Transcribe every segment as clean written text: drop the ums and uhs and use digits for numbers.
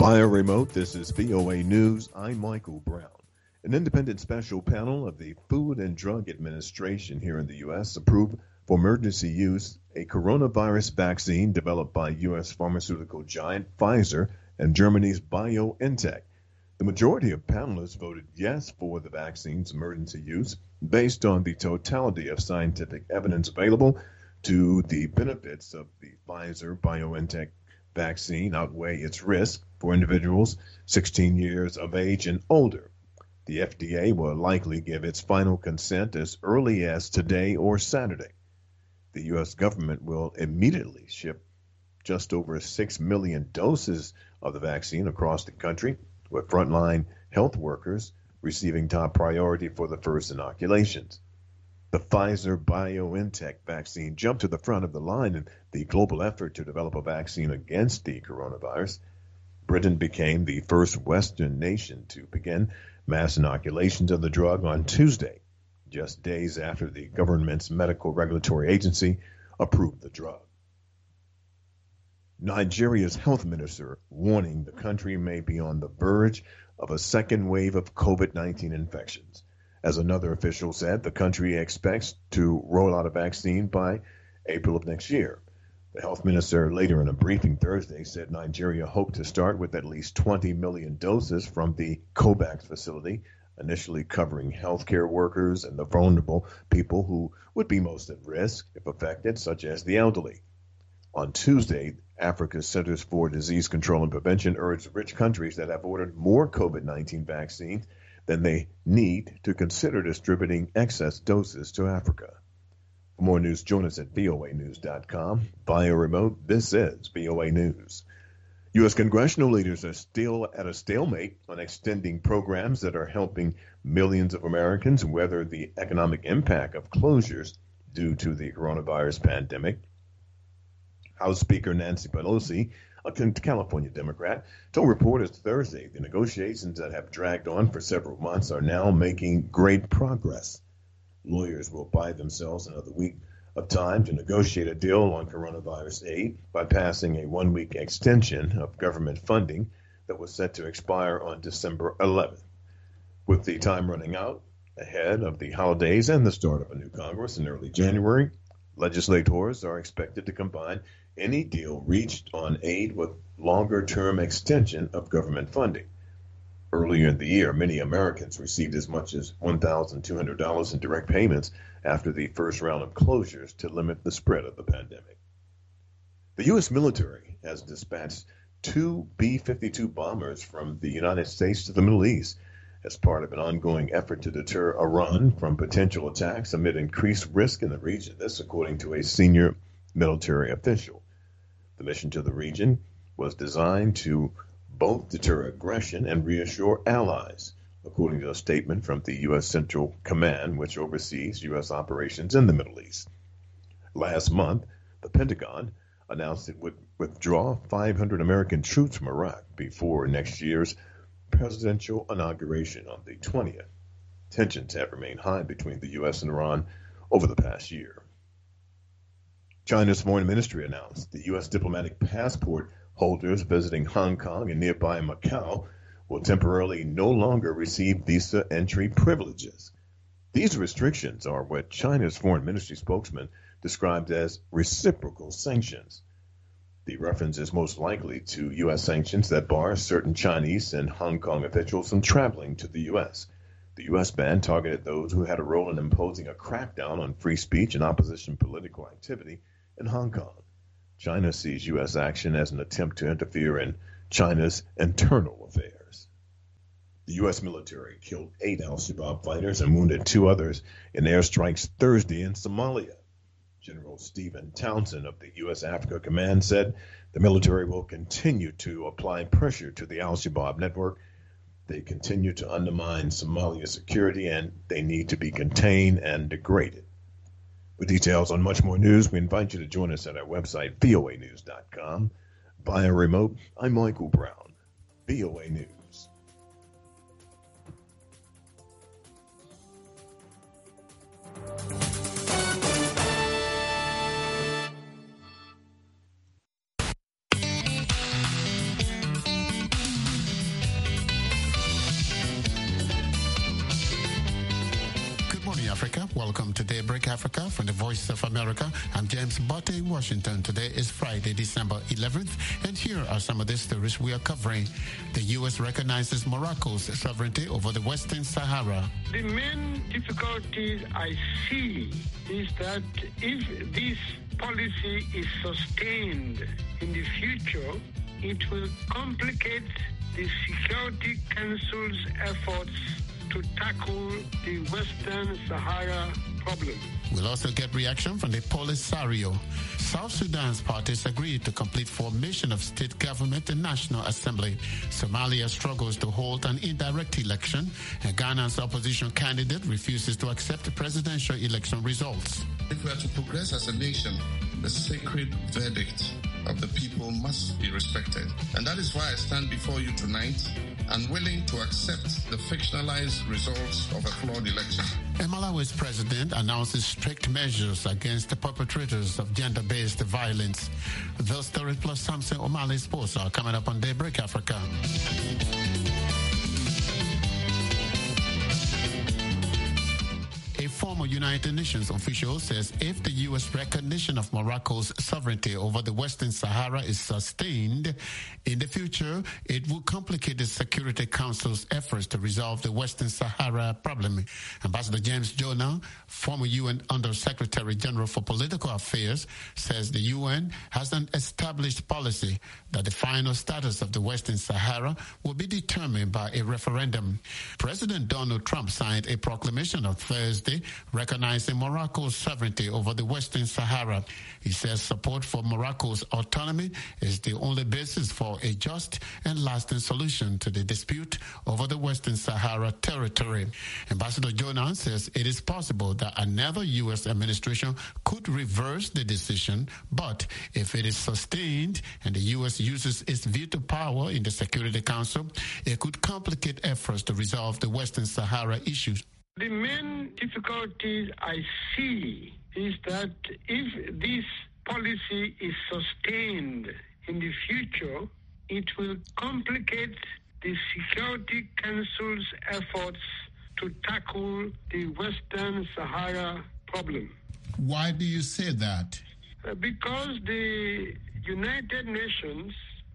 Via remote, this is VOA News. I'm Michael Brown. An independent special panel of the Food and Drug Administration here in the U.S. approved for emergency use a coronavirus vaccine developed by U.S. pharmaceutical giant Pfizer and Germany's BioNTech. The majority of panelists voted yes for the vaccine's emergency use based on the totality of scientific evidence available to the benefits of the Pfizer-BioNTech vaccine outweigh its risk for individuals 16 years of age and older. The FDA will likely give its final consent as early as today or Saturday. The U.S. government will immediately ship just over 6 million doses of the vaccine across the country, with frontline health workers receiving top priority for the first inoculations. The Pfizer-BioNTech vaccine jumped to the front of the line in the global effort to develop a vaccine against the coronavirus. Britain became the first Western nation to begin mass inoculations of the drug on Tuesday, just days after the government's medical regulatory agency approved the drug. Nigeria's health minister warning the country may be on the verge of a second wave of COVID-19 infections. As another official said, the country expects to roll out a vaccine by April of next year. The health minister later in a briefing Thursday said Nigeria hoped to start with at least 20 million doses from the COVAX facility, initially covering healthcare workers and the vulnerable people who would be most at risk if affected, such as the elderly. On Tuesday, Africa's Centers for Disease Control and Prevention urged rich countries that have ordered more COVID-19 vaccines than they need to consider distributing excess doses to Africa. For more news, join us at voanews.com. Via remote, this is VOA News. U.S. congressional leaders are still at a stalemate on extending programs that are helping millions of Americans weather the economic impact of closures due to the coronavirus pandemic. House Speaker Nancy Pelosi, a California Democrat, told reporters Thursday the negotiations that have dragged on for several months are now making great progress. Lawyers will buy themselves another week of time to negotiate a deal on coronavirus aid by passing a one-week extension of government funding that was set to expire on December 11th. With the time running out ahead of the holidays and the start of a new Congress in early January, legislators are expected to combine any deal reached on aid with longer-term extension of government funding. Earlier in the year, many Americans received as much as $1,200 in direct payments after the first round of closures to limit the spread of the pandemic. The U.S. military has dispatched 2 B-52 bombers from the United States to the Middle East as part of an ongoing effort to deter Iran from potential attacks amid increased risk in the region. This, according to a senior military official. The mission to the region was designed to both deter aggression and reassure allies, according to a statement from the U.S. Central Command, which oversees U.S. operations in the Middle East. Last month, the Pentagon announced it would withdraw 500 American troops from Iraq before next year's presidential inauguration on the 20th. Tensions have remained high between the U.S. and Iran over the past year. China's foreign ministry announced the U.S. diplomatic passport holders visiting Hong Kong and nearby Macau will temporarily no longer receive visa entry privileges. These restrictions are what China's foreign ministry spokesman described as reciprocal sanctions. The reference is most likely to U.S. sanctions that bar certain Chinese and Hong Kong officials from traveling to the U.S. The U.S. ban targeted those who had a role in imposing a crackdown on free speech and opposition political activity in Hong Kong. China sees U.S. action as an attempt to interfere in China's internal affairs. The U.S. military killed 8 al-Shabaab fighters and wounded 2 others in airstrikes Thursday in Somalia. General Stephen Townsend of the U.S. Africa Command said the military will continue to apply pressure to the al-Shabaab network. They continue to undermine Somalia's security and they need to be contained and degraded. For details on much more news, we invite you to join us at our website, voanews.com. Via remote, I'm Michael Brown, VOA News. America. Welcome to Daybreak Africa from the Voice of America. I'm James Botte in Washington. Today is Friday, December 11th, and here are some of the stories we are covering. The U.S. recognizes Morocco's sovereignty over the Western Sahara. The main difficulties I see is that if this policy is sustained in the future, it will complicate the Security Council's efforts to tackle the Western Sahara problem. We'll also get reaction from the Polisario. South Sudan's parties agreed to complete formation of state government and national assembly. Somalia struggles to hold an indirect election, and Ghana's opposition candidate refuses to accept presidential election results. If we are to progress as a nation, the sacred verdict of the people must be respected. And that is why I stand before you tonight, unwilling to accept the fictionalized results of a flawed election. Malawi's president announces strict measures against the perpetrators of gender-based violence. Those stories plus Samson O'Malley sports are coming up on Daybreak Africa. A former United Nations official says if the U.S. recognition of Morocco's sovereignty over the Western Sahara is sustained, in the future, it will complicate the Security Council's efforts to resolve the Western Sahara problem. Ambassador James Jonah, former UN Under-Secretary General for Political Affairs, says the UN has an established policy that the final status of the Western Sahara will be determined by a referendum. President Donald Trump signed a proclamation on Thursday recognizing Morocco's sovereignty over the Western Sahara. He says support for Morocco's autonomy is the only basis for a just and lasting solution to the dispute over the Western Sahara territory. Ambassador Jonah says it is possible that another U.S. administration could reverse the decision, but if it is sustained and the U.S. uses its veto power in the Security Council, it could complicate efforts to resolve the Western Sahara issues. The main difficulties I see is that if this policy is sustained in the future, it will complicate the Security Council's efforts to tackle the Western Sahara problem. Why do you say that? Because the United Nations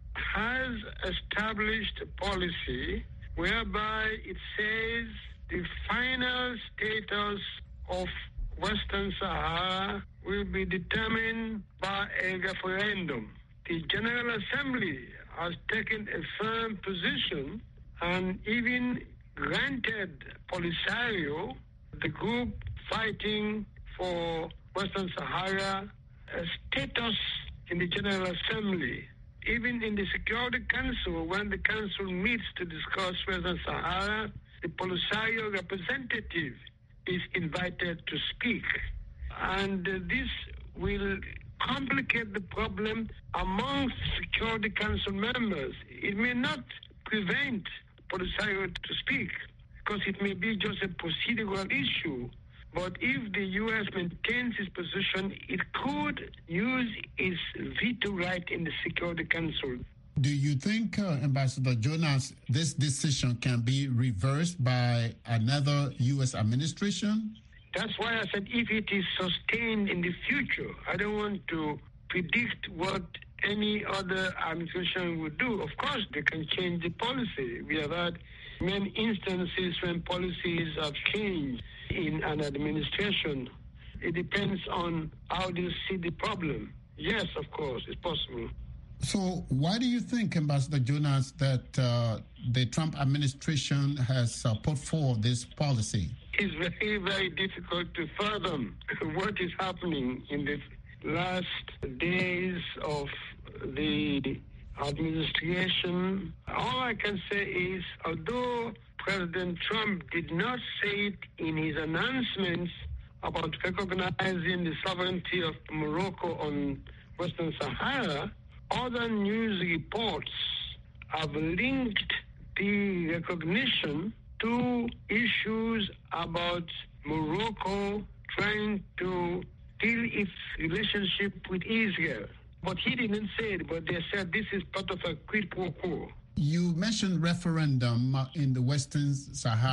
has established a policy whereby it says the final status of Western Sahara will be determined by a referendum. The General Assembly has taken a firm position and even granted Polisario, the group fighting for Western Sahara, a status in the General Assembly. Even in the Security Council, when the Council meets to discuss Western Sahara, the Polisario representative is invited to speak. And this will complicate the problem amongst Security Council members. It may not prevent Polisario to speak, because it may be just a procedural issue. But if the U.S. maintains its position, it could use its veto right in the Security Council. Do you think, Ambassador Jonas, this decision can be reversed by another U.S. administration? That's why I said if it is sustained in the future. I don't want to predict what any other administration would do. Of course, they can change the policy. We have had many instances when policies have changed in an administration. It depends on how they see the problem. Yes, of course, it's possible. So why do you think, Ambassador Jonas, that the Trump administration has put forward this policy? It's very, very difficult to fathom what is happening in the last days of the administration. All I can say is, although President Trump did not say it in his announcements about recognizing the sovereignty of Morocco on Western Sahara, other news reports have linked the recognition to issues about Morocco trying to deal its relationship with Israel. But he didn't say it, but they said this is part of a quid pro quo. You mentioned referendum in the Western Sahara.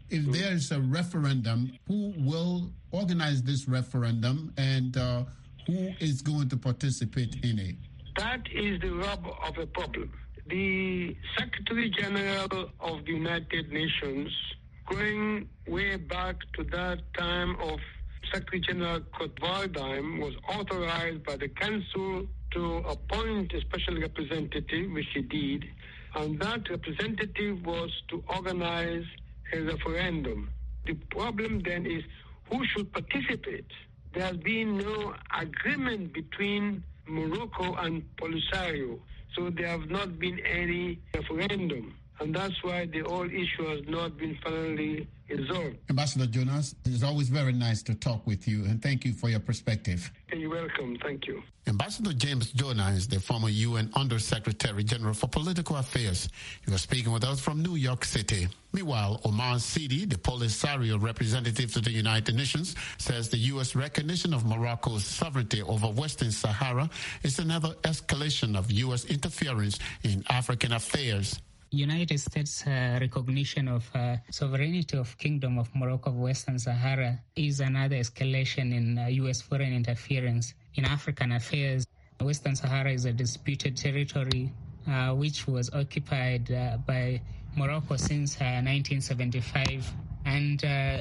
if there is a referendum, who will organize this referendum and who is going to participate in it? That is the rub of the problem. The Secretary General of the United Nations, going way back to that time of Secretary General Kurt Waldheim, was authorized by the Council to appoint a special representative, which he did, and that representative was to organize a referendum. The problem then is who should participate. There has been no agreement between Morocco and Polisario, so there have not been any referendum. And that's why the whole issue has not been finally resolved. Ambassador Jonas, it's always very nice to talk with you, and thank you for your perspective. You're welcome. Thank you. Ambassador James Jonas is the former UN Under-Secretary General for Political Affairs. He was speaking with us from New York City. Meanwhile, Omar Sidi, the Polisario representative to the United Nations, says the U.S. recognition of Morocco's sovereignty over Western Sahara is another escalation of U.S. interference in African affairs. United States recognition of sovereignty of Kingdom of Morocco of Western Sahara is another escalation in U.S. foreign interference in African affairs. Western Sahara is a disputed territory which was occupied by Morocco since 1975. And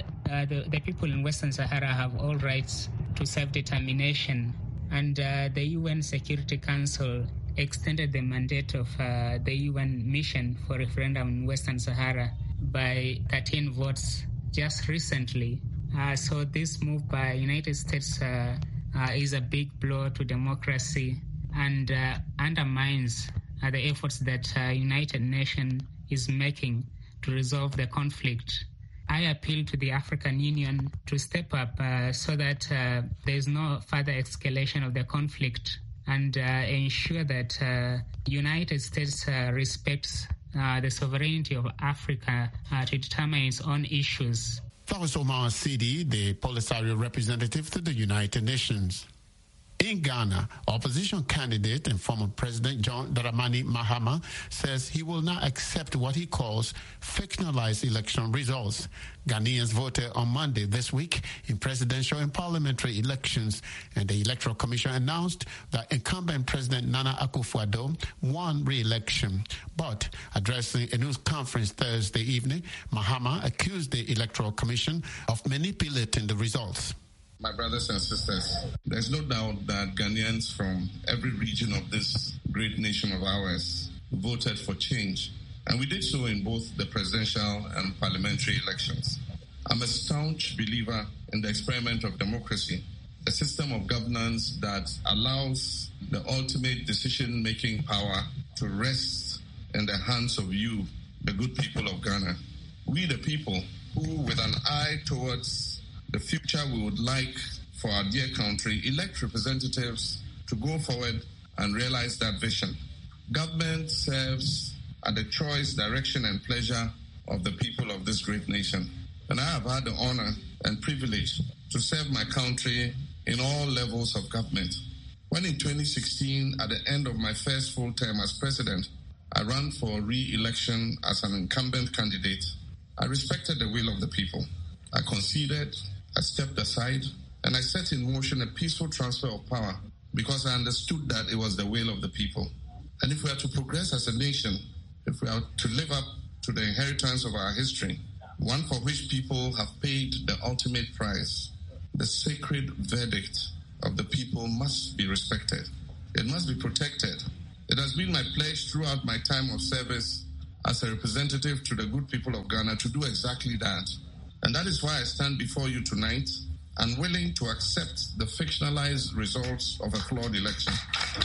the people in Western Sahara have all rights to self-determination. And the UN Security Council extended the mandate of the UN mission for referendum in Western Sahara by 13 votes just recently. So this move by United States is a big blow to democracy and undermines the efforts that United Nations is making to resolve the conflict. I appeal to the African Union to step up so that there is no further escalation of the conflict and ensure that United States respects the sovereignty of Africa to determine its own issues. That was Omar Sidi, the Polisario representative to the United Nations. In Ghana, opposition candidate and former President John Dramani Mahama says he will not accept what he calls fictionalized election results. Ghanaians voted on Monday this week in presidential and parliamentary elections, and the Electoral Commission announced that incumbent President Nana Akufo-Addo won re-election. But addressing a news conference Thursday evening, Mahama accused the Electoral Commission of manipulating the results. My brothers and sisters, there's no doubt that Ghanaians from every region of this great nation of ours voted for change. And we did so in both the presidential and parliamentary elections. I'm a staunch believer in the experiment of democracy, a system of governance that allows the ultimate decision-making power to rest in the hands of you, the good people of Ghana. We, the people, who with an eye towards the future we would like for our dear country, elect representatives to go forward and realize that vision. Government serves at the choice, direction, and pleasure of the people of this great nation. And I have had the honor and privilege to serve my country in all levels of government. When in 2016, at the end of my first full term as president, I ran for re-election as an incumbent candidate, I respected the will of the people. I conceded, I stepped aside, and I set in motion a peaceful transfer of power because I understood that it was the will of the people. And if we are to progress as a nation, if we are to live up to the inheritance of our history, one for which people have paid the ultimate price, the sacred verdict of the people must be respected. It must be protected. It has been my pledge throughout my time of service as a representative to the good people of Ghana to do exactly that. And that is why I stand before you tonight unwilling to accept the fictionalized results of a flawed election.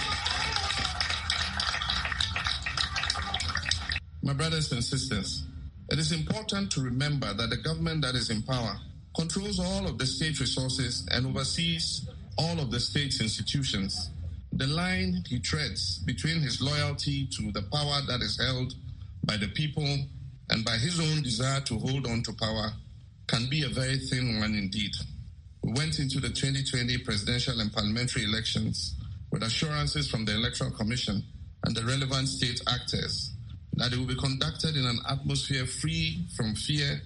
My brothers and sisters, it is important to remember that the government that is in power controls all of the state resources and oversees all of the state's institutions. The line he treads between his loyalty to the power that is held by the people and by his own desire to hold on to power can be a very thin one indeed. We went into the 2020 presidential and parliamentary elections with assurances from the Electoral Commission and the relevant state actors that it will be conducted in an atmosphere free from fear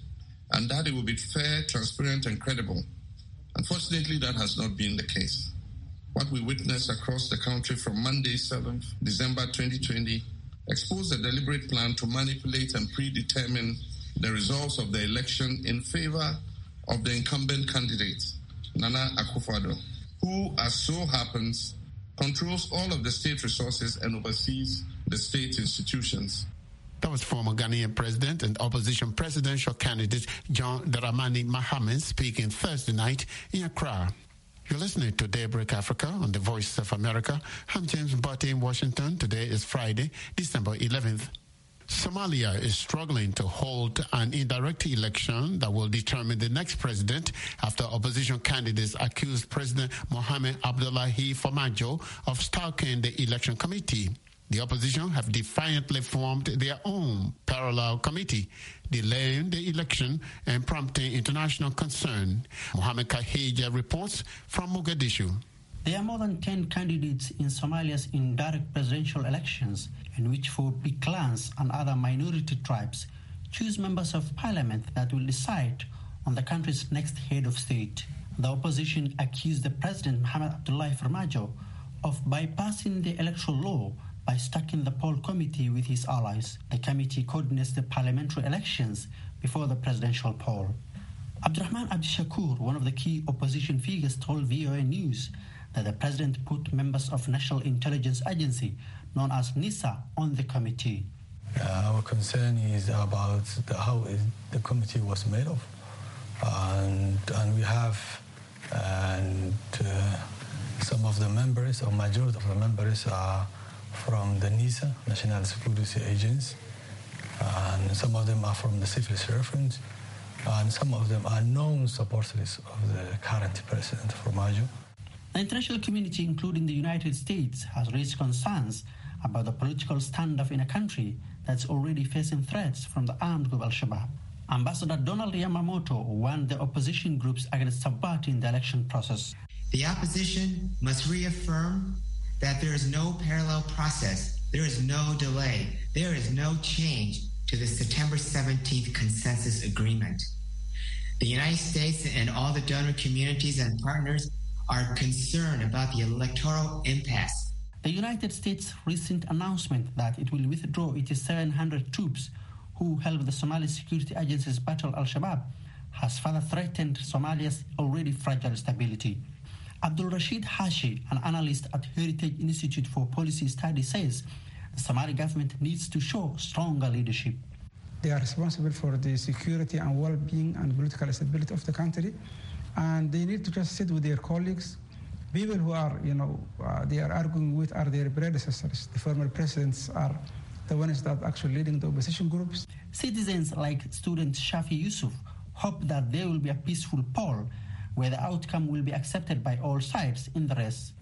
and that it will be fair, transparent, and credible. Unfortunately, that has not been the case. What we witnessed across the country from Monday, 7th December 2020, exposed a deliberate plan to manipulate and predetermine the results of the election in favor of the incumbent candidate, Nana Akufo-Addo, who, as so happens, controls all of the state resources and oversees the state institutions. That was former Ghanaian president and opposition presidential candidate John Dramani Mahama speaking Thursday night in Accra. You're listening to Daybreak Africa on the Voice of America. I'm James Botte in Washington. Today is Friday, December 11th. Somalia is struggling to hold an indirect election that will determine the next president after opposition candidates accused President Mohamed Abdullahi Farmajo of stalking the election committee. The opposition have defiantly formed their own parallel committee, delaying the election and prompting international concern. Mohamed Kahija reports from Mogadishu. There are more than 10 candidates in Somalia's indirect presidential elections, in which 4 big clans and other minority tribes choose members of parliament that will decide on the country's next head of state. The opposition accused the president, Mohamed Abdullahi Farmajo, of bypassing the electoral law by stacking the poll committee with his allies. The committee coordinates the parliamentary elections before the presidential poll. Abdurrahman Abdishakur, one of the key opposition figures, told VOA News that the president put members of National Intelligence Agency, known as NISA, on the committee. Our concern is about how the committee was made of. And we have some of the members, or majority of the members, are from the NISA, National Security Agency, and some of them are from the civil servants, and some of them are known supporters of the current president, Farmajo. The international community, including the United States, has raised concerns about the political standoff in a country that's already facing threats from the armed group Al-Shabaab. Ambassador Donald Yamamoto warned the opposition groups against subverting the election process. The opposition must reaffirm that there is no parallel process, there is no delay, there is no change to the September 17th consensus agreement. The United States and all the donor communities and partners are concerned about the electoral impasse. The United States' recent announcement that it will withdraw its 700 troops who help the Somali security agencies battle Al-Shabaab has further threatened Somalia's already fragile stability. Abdul Rashid Hashi, an analyst at Heritage Institute for Policy Study, says the Somali government needs to show stronger leadership. They are responsible for the security and well-being and political stability of the country, and they need to just sit with their colleagues. People who are, they are arguing with are their predecessors. The former presidents are the ones that are actually leading the opposition groups. Citizens like student Shafi Yusuf hope that there will be a peaceful poll where the outcome will be accepted by all sides in the race.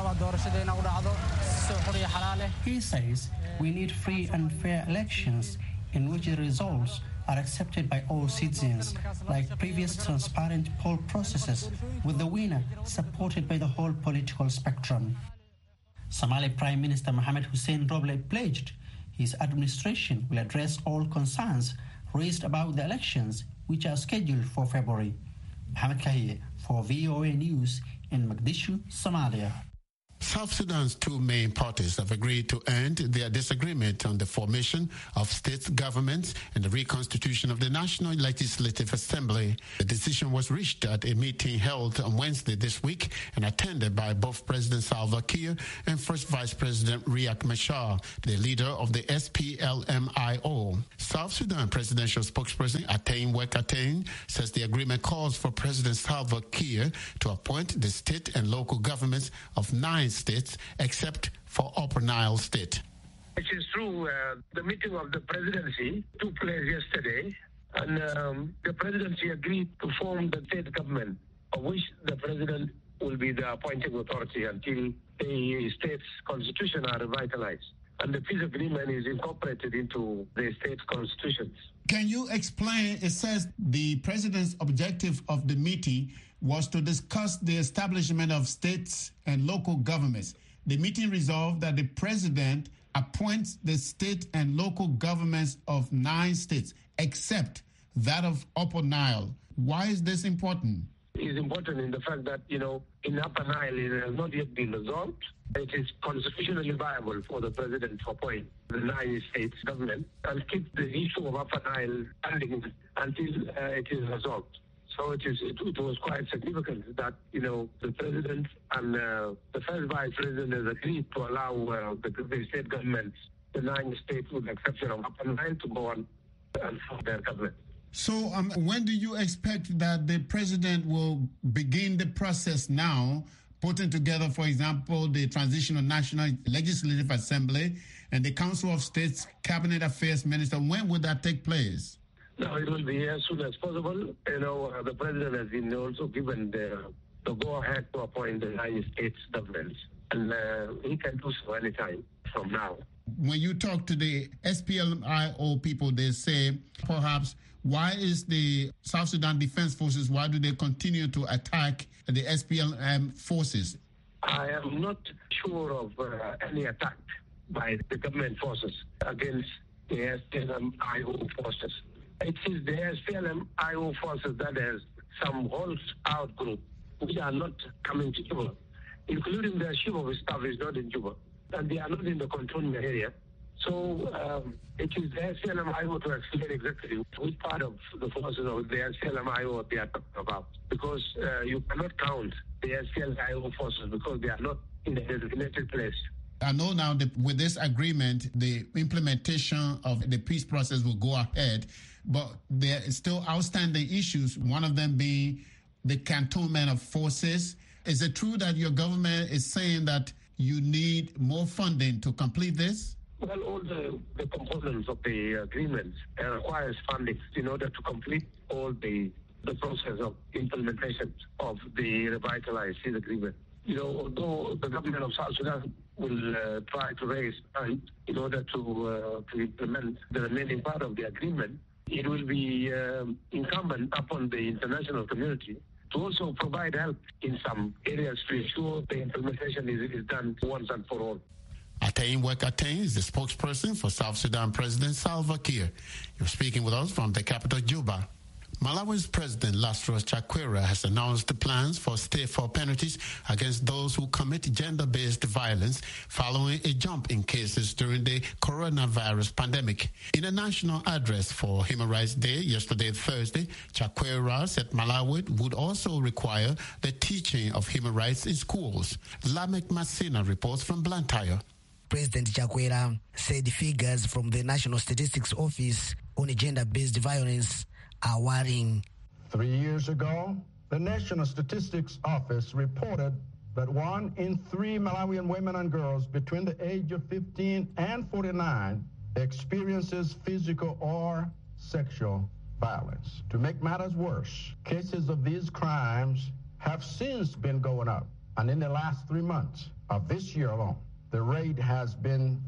He says we need free and fair elections in which the results are accepted by all citizens, like previous transparent poll processes, with the winner supported by the whole political spectrum. Somali Prime Minister Mohamed Hussein Roble pledged his administration will address all concerns raised about the elections, which are scheduled for February. Mohamed Kahie for VOA News in Mogadishu, Somalia. South Sudan's 2 main parties have agreed to end their disagreement on the formation of state governments and the reconstitution of the National Legislative Assembly. The decision was reached at a meeting held on Wednesday this week and attended by both President Salva Kiir and First Vice President Riek Machar, the leader of the SPLMIO. South Sudan presidential spokesperson Atain Wek Atain says the agreement calls for President Salva Kiir to appoint the state and local governments of 9 states except for Upper Nile State. It is true, the meeting of the presidency took place yesterday, and the presidency agreed to form the state government, of which the president will be the appointing authority until the state's constitution are revitalized. And the peace agreement is incorporated into the state constitutions. Can you explain, it says the president's objective of the meeting was to discuss the establishment of states and local governments. The meeting resolved that the president appoints the state and local governments of 9 states, except that of Upper Nile. Why is this important? It's important in the fact that, in Upper Nile, it has not yet been resolved. It is constitutionally viable for the president to appoint the Nile States government and keep the issue of Upper Nile pending until it is resolved. So it was quite significant that, the president and the first vice president has agreed to allow the state governments, the 9 states with the exception of Upper Nile, to go on and form their government. So when do you expect that the president will begin the process now, putting together, for example, the Transitional National Legislative Assembly and the Council of States Cabinet Affairs Minister? When would that take place? No, it will be as soon as possible. The president has been also given the go-ahead to appoint the United States governments, and he can do so anytime from now. When you talk to the SPLMIO people, they say, perhaps, why is the South Sudan Defense Forces, why do they continue to attack the SPLM forces? I am not sure of any attack by the government forces against the SPLM-IO forces. It is the SPLM-IO forces that has some hold-out group which are not coming to Juba, including their chief of staff is not in Juba, and they are not in the cantonment area. So it is the SPLM-IO to explain exactly which part of the forces of the SPLM-IO they are talking about, because you cannot count the SPLM-IO forces because they are not in the designated place. I know now that with this agreement, the implementation of the peace process will go ahead, but there is still outstanding issues, one of them being the cantonment of forces. Is it true that your government is saying that you need more funding to complete this? Well, all the components of the agreement requires funding in order to complete all the process of implementation of the revitalized peace agreement. Although the government of South Sudan will try to raise funds in order to implement the remaining part of the agreement, it will be incumbent upon the international community to also provide help in some areas to ensure the implementation is done once and for all. Atain Wek Atain is the spokesperson for South Sudan President Salva Kiir. You're speaking with us from the capital, Juba. Malawi's President Lazarus Chakwera has announced the plans for state-for penalties against those who commit gender-based violence following a jump in cases during the coronavirus pandemic. In a national address for Human Rights Day yesterday, Thursday, Chakwera said Malawi would also require the teaching of human rights in schools. Lamek Masina reports from Blantyre. President Chakwera said figures from the National Statistics Office on gender-based violence are worrying. 3 years ago, the National Statistics Office reported that 1 in 3 Malawian women and girls between the age of 15 and 49 experiences physical or sexual violence. To make matters worse, cases of these crimes have since been going up, and in the last 3 months of this year alone, the rate has been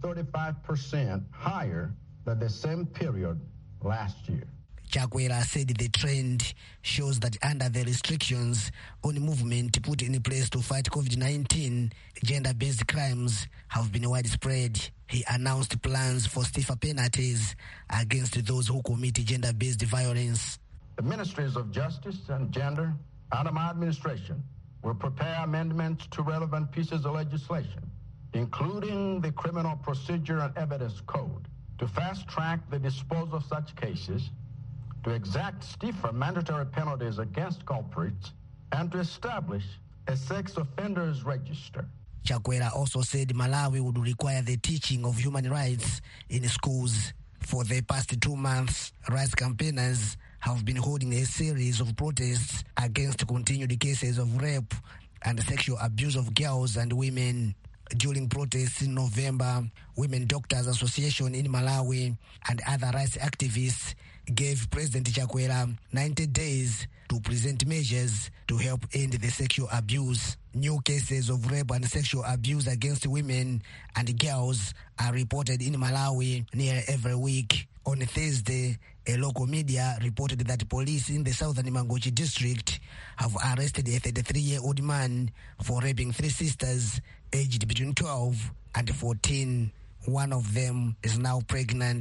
35% higher than the same period last year. Chakwera said the trend shows that under the restrictions on movement put in place to fight COVID-19, gender-based crimes have been widespread. He announced plans for stiffer penalties against those who commit gender-based violence. The Ministries of Justice and Gender under my administration will prepare amendments to relevant pieces of legislation, including the Criminal Procedure and Evidence Code, to fast-track the disposal of such cases, to exact stiffer mandatory penalties against culprits, and to establish a sex offenders register. Chakwera also said Malawi would require the teaching of human rights in schools. For the past 2 months, rights campaigners have been holding a series of protests against continued cases of rape and sexual abuse of girls and women. During protests in November, Women Doctors Association in Malawi and other rights activists gave President Chakwera 90 days to present measures to help end the sexual abuse. New cases of rape and sexual abuse against women and girls are reported in Malawi near every week. On Thursday, a local media reported that police in the southern Mangochi district have arrested a 33-year-old man for raping 3 sisters aged between 12 and 14. One of them is now pregnant.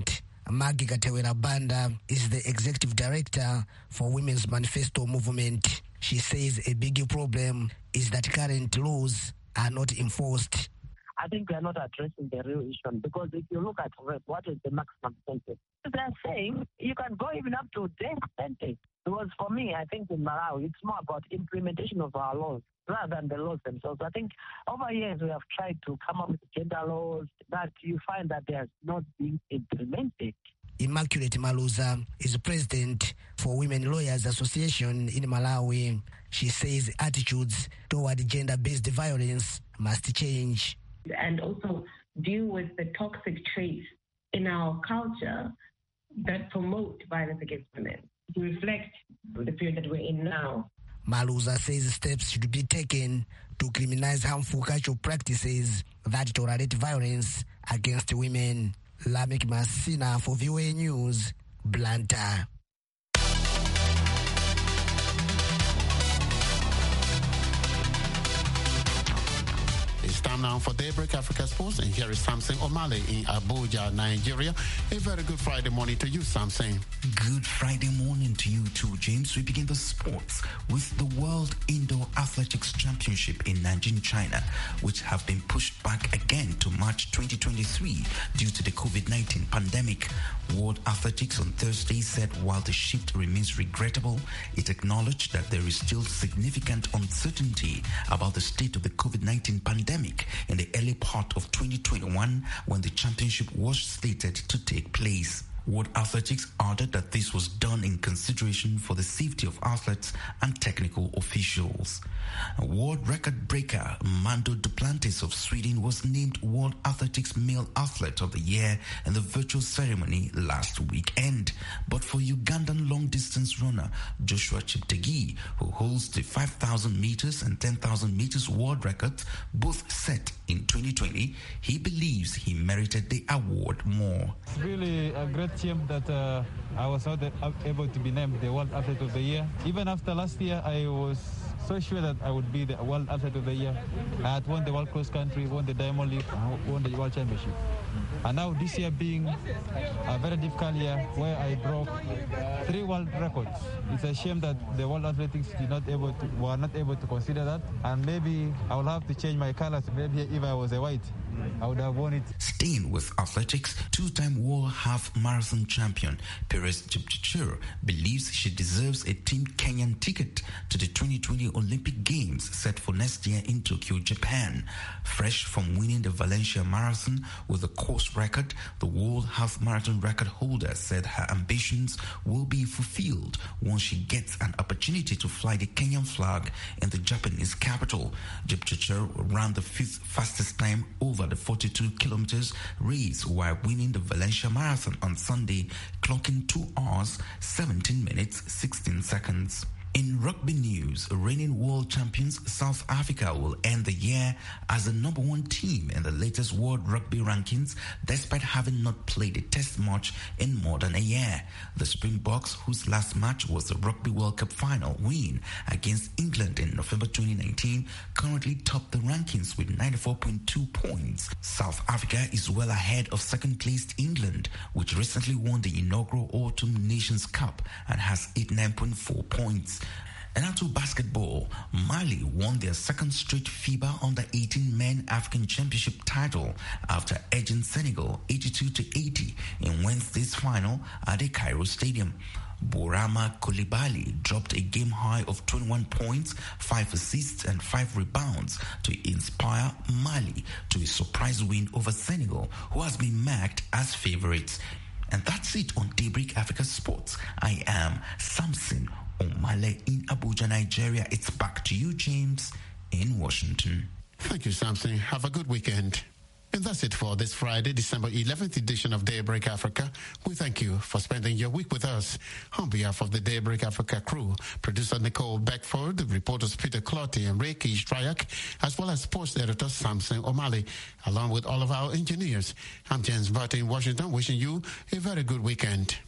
Maggie Katewera Banda is the executive director for Women's Manifesto Movement. She says a big problem is that current laws are not enforced. I think they are not addressing the real issue, because if you look at rape, what is the maximum sentence? They are saying you can go even up to death sentence. Because for me, I think in Malawi, it's more about implementation of our laws rather than the laws themselves. I think over years we have tried to come up with gender laws that you find that they are not being implemented. Immaculate Maluza is president for Women Lawyers Association in Malawi. She says attitudes toward gender-based violence must change. And also deal with the toxic traits in our culture that promote violence against women, to reflect the period that we're in now. Maluza says steps should be taken to criminalize harmful cultural practices that tolerate violence against women. Lamek Masina for VOA News, Blantyre. It's time now for Daybreak Africa Sports, and here is Samson Omale in Abuja, Nigeria. A very good Friday morning to you, Samson. Good Friday morning to you too, James. We begin the sports with the World Indoor Athletics Championship in Nanjing, China, which have been pushed back again to March 2023 due to the COVID-19 pandemic. World Athletics on Thursday said while the shift remains regrettable, it acknowledged that there is still significant uncertainty about the state of the COVID-19 pandemic in the early part of 2021 when the championship was slated to take place. World Athletics added that this was done in consideration for the safety of athletes and technical officials. World record breaker Mando Duplantis of Sweden was named World Athletics Male Athlete of the Year in the virtual ceremony last weekend. But for Ugandan long-distance runner Joshua Cheptegei, who holds the 5,000 meters and 10,000 meters world records, both set in 2020, he believes he merited the award more. It's really a great team that I was not able to be named the World Athlete of the Year. Even after last year, I was so sure that I would be the World Athlete of the Year. I had won the World Cross Country, won the Diamond League, won the World Championship. And now this year being a very difficult year where I broke 3 world records. It's a shame that the World Athletics were not able to consider that. And maybe I will have to change my colors. Maybe if I was a white, I would have won it. Staying with athletics, 2-time world half marathon champion Perez Jepchirchir believes she deserves a Team Kenyan ticket to the 2020 Olympic Games set for next year in Tokyo, Japan. Fresh from winning the Valencia Marathon with a course record, the world half marathon record holder said her ambitions will be fulfilled once she gets an opportunity to fly the Kenyan flag in the Japanese capital. Jepchirchir ran the 5th fastest time over the 42 kilometers race while winning the Valencia Marathon on Sunday, clocking 2 hours, 17 minutes, 16 seconds. In rugby news, reigning world champions South Africa will end the year as the number 1 team in the latest World Rugby rankings despite having not played a test match in more than a year. The Springboks, whose last match was the Rugby World Cup final win against England in November 2019, currently top the rankings with 94.2 points. South Africa is well ahead of second-placed England, which recently won the inaugural Autumn Nations Cup and has 89.4 points. And now to basketball. Mali won their second straight FIBA Under-18 Men African Championship title after edging Senegal 82-80 in Wednesday's final at the Cairo Stadium. Bourama Coulibaly dropped a game high of 21 points, 5 assists and 5 rebounds to inspire Mali to a surprise win over Senegal, who has been marked as favorites. And that's it on Daybreak Africa Sports. I am Samson Omale in Abuja, Nigeria. It's back to you, James, in Washington. Thank you, Samson. Have a good weekend. And that's it for this Friday, December 11th edition of Daybreak Africa. We thank you for spending your week with us. On behalf of the Daybreak Africa crew, producer Nicole Beckford, reporters Peter Clotty and Reiki Strayak, as well as sports editor Samson Omale, along with all of our engineers. I'm James Barton in Washington, wishing you a very good weekend.